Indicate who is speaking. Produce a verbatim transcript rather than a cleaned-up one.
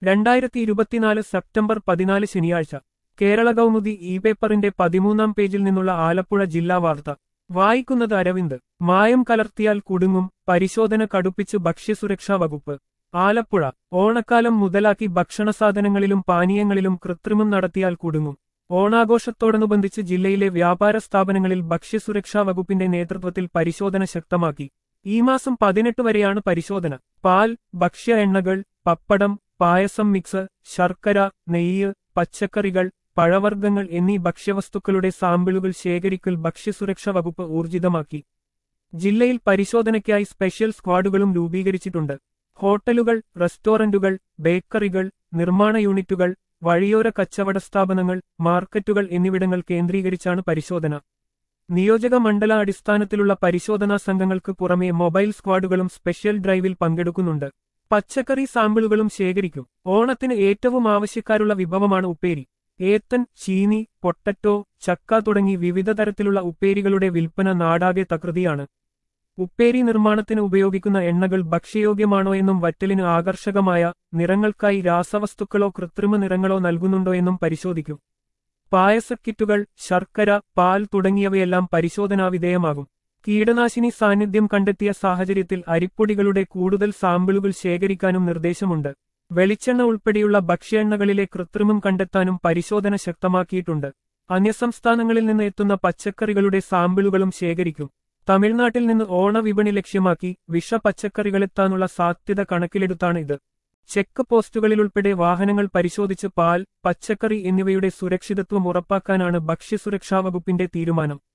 Speaker 1: രണ്ടായിരത്തി ഇരുപത്തിനാല് സെപ്റ്റംബർ പതിനാല് ശനിയാഴ്ച കേരള കൗമുദി ഇ പേപ്പറിന്റെ പതിമൂന്നാം പേജിൽ നിന്നുള്ള ആലപ്പുഴ ജില്ലാ വാർത്ത വായിക്കുന്നത് അരവിന്ദ്. മായം കലർത്തിയാൽ കുടുങ്ങും, പരിശോധന കടുപ്പിച്ച് ഭക്ഷ്യസുരക്ഷാ വകുപ്പ്. ആലപ്പുഴ. ഓണക്കാലം മുതലാക്കി ഭക്ഷണസാധനങ്ങളിലും പാനീയങ്ങളിലും കൃത്രിമം നടത്തിയാൽ കുടുങ്ങും. ഓണാഘോഷത്തോടനുബന്ധിച്ച് ജില്ലയിലെ വ്യാപാര സ്ഥാപനങ്ങളിൽ ഭക്ഷ്യസുരക്ഷാ വകുപ്പിന്റെ നേതൃത്വത്തിൽ പരിശോധന ശക്തമാക്കി. ഈ മാസം പതിനെട്ട് വരെയാണ് പരിശോധന. പാൽ, ഭക്ഷ്യ എണ്ണകൾ, പപ്പടം, പായസം മിക്സ്, ശർക്കര, നെയ്യ്, പച്ചക്കറികൾ, പഴവർഗ്ഗങ്ങൾ എന്നീ ഭക്ഷ്യവസ്തുക്കളുടെ സാമ്പിളുകൾ ശേഖരിക്കൽ ഭക്ഷ്യസുരക്ഷാ വകുപ്പ് ഊർജിതമാക്കി. ജില്ലയിൽ പരിശോധനയ്ക്കായി സ്പെഷ്യൽ സ്ക്വാഡുകളും രൂപീകരിച്ചിട്ടുണ്ട്. ഹോട്ടലുകൾ, റെസ്റ്റോറന്റുകൾ, ബേക്കറികൾ, നിർമ്മാണ യൂണിറ്റുകൾ, വഴിയോര കച്ചവട സ്ഥാപനങ്ങൾ, മാർക്കറ്റുകൾ എന്നിവിടങ്ങൾ കേന്ദ്രീകരിച്ചാണ് പരിശോധന. നിയോജക മണ്ഡല അടിസ്ഥാനത്തിലുള്ള പരിശോധനാ സംഘങ്ങൾക്ക് പുറമെ മൊബൈൽ സ്ക്വാഡുകളും സ്പെഷ്യൽ ഡ്രൈവിൽ പങ്കെടുക്കുന്നുണ്ട്. പച്ചക്കറി സാമ്പിളുകളും ശേഖരിക്കും. ഓണത്തിന് ഏറ്റവും ആവശ്യക്കാരുള്ള വിഭവമാണ് ഉപ്പേരി. ഏത്തൻ, ചീനി, പൊട്ടറ്റോ, ചക്ക തുടങ്ങി വിവിധ തരത്തിലുള്ള ഉപ്പേരികളുടെ വിൽപ്പന നാടാകെ തകൃതിയാണ്. ഉപ്പേരി നിർമ്മാണത്തിന് ഉപയോഗിക്കുന്ന എണ്ണകൾ ഭക്ഷ്യയോഗ്യമാണോ എന്നും വറ്റലിന് ആകർഷകമായ നിറങ്ങൾക്കായി രാസവസ്തുക്കളോ കൃത്രിമ നിറങ്ങളോ നൽകുന്നുണ്ടോ എന്നും പരിശോധിക്കും. പായസക്കിറ്റുകൾ, ശർക്കര, പാൽ തുടങ്ങിയവയെല്ലാം പരിശോധനാവിധേയമാകും. കീടനാശിനി സാന്നിധ്യം കണ്ടെത്തിയ സാഹചര്യത്തിൽ അരിപ്പൊടികളുടെ കൂടുതൽ സാമ്പിളുകൾ ശേഖരിക്കാനും നിർദ്ദേശമുണ്ട്. വെളിച്ചെണ്ണ ഉൾപ്പെടെയുള്ള ഭക്ഷ്യ എണ്ണകളിലെ കൃത്രിമം കണ്ടെത്താനും പരിശോധന ശക്തമാക്കിയിട്ടുണ്ട്. അന്യസംസ്ഥാനങ്ങളിൽ നിന്ന് എത്തുന്ന പച്ചക്കറികളുടെ സാമ്പിളുകളും ശേഖരിക്കും. തമിഴ്നാട്ടിൽ നിന്ന് ഓണവിപണി ലക്ഷ്യമാക്കി വിഷ പച്ചക്കറികളെത്താനുള്ള സാധ്യത കണക്കിലെടുത്താണ് ഇത്. ചെക്ക് പോസ്റ്റുകളിലുൾപ്പെടെ വാഹനങ്ങൾ പരിശോധിച്ച് പാൽ, പച്ചക്കറി എന്നിവയുടെ സുരക്ഷിതത്വം ഉറപ്പാക്കാനാണ് ഭക്ഷ്യസുരക്ഷാ വകുപ്പിന്റെ തീരുമാനം.